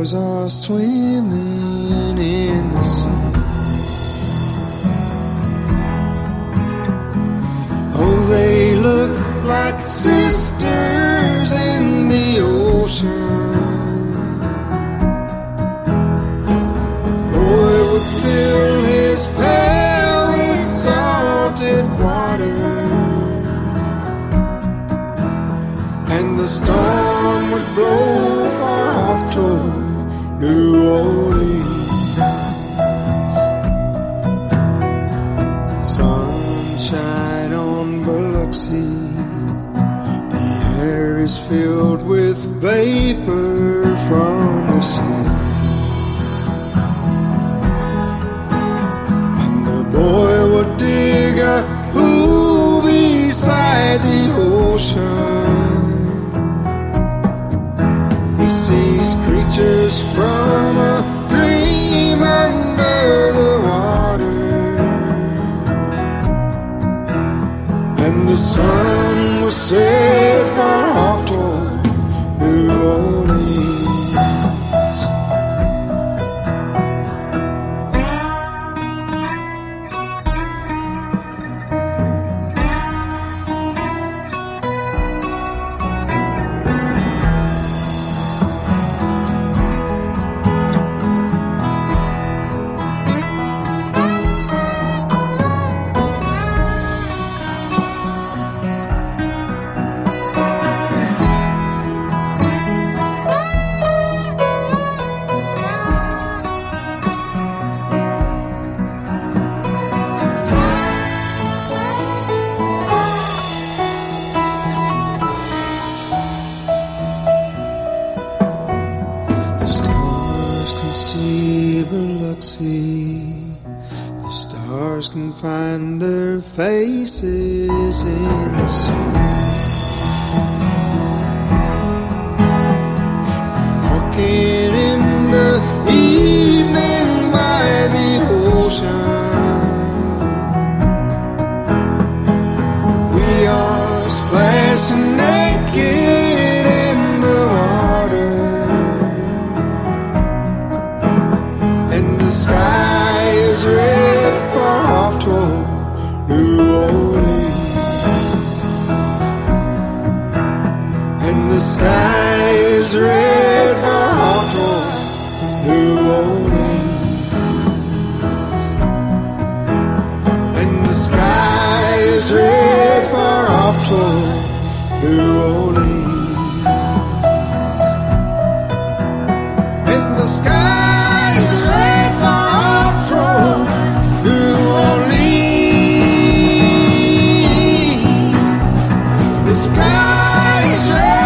stars are swimming in the sea. Oh, they look like sisters in the ocean. The boy would fill his pail with salted water, and the storm would blow far off toward New Orleans. Sunshine on Biloxi, the air is filled with vapor from the sea. And the boy would dig a pool beside the ocean. He sees creatures from a dream under the water, and the sun was set far off toward New Orleans. See Biloxi, the stars can find their faces in the sea. Walking in the evening by the ocean, we are splashing naked in the water, and the sky is red far off toward New Orleans. And the sky is red far off toward New Orleans. And the sky is red far off toward New Orleans. And the sky is red far off toward New Orleans. The sky is red.